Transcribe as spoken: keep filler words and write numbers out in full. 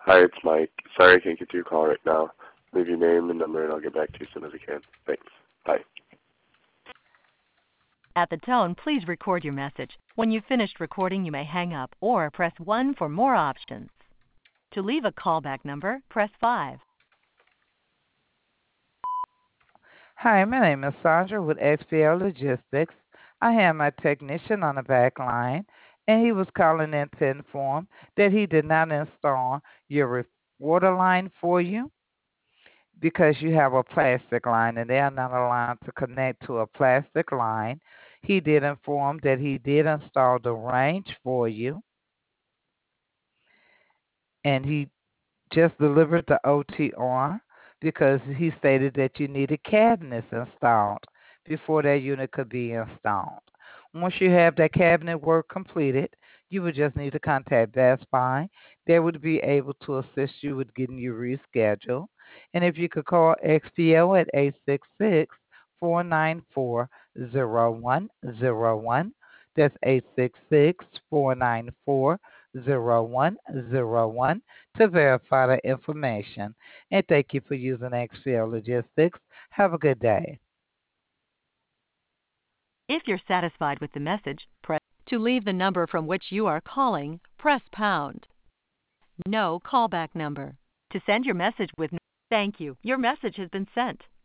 Hi, it's Mike. Sorry I can't get to your call right now. Leave your name and number and I'll get back to you as soon as I can. Thanks. Bye. At the tone, please record your message. When you've finished recording, you may hang up or press one for more options. To leave a callback number, press five. Hi, my name is Sandra with X P L Logistics. I have my technician on the back line, and he was calling in to inform that he did not install your re- water line for you because you have a plastic line and they are not allowed to connect to a plastic line. He did inform that he did install the range for you, and he just delivered the O T R because he stated that you needed cabinets installed before that unit could be installed. Once you have that cabinet work completed, you would just need to contact Best Buy. They would be able to assist you with getting you rescheduled. And if you could call X P O at eight six six, four nine four, zero one zero one. That's eight six six, four nine four, zero one zero one to verify the information. And thank you for using X P L Logistics. Have a good day. If you're satisfied with the message, press to leave the number from which you are calling, press pound. No callback number. To send your message with no, thank you. Your message has been sent.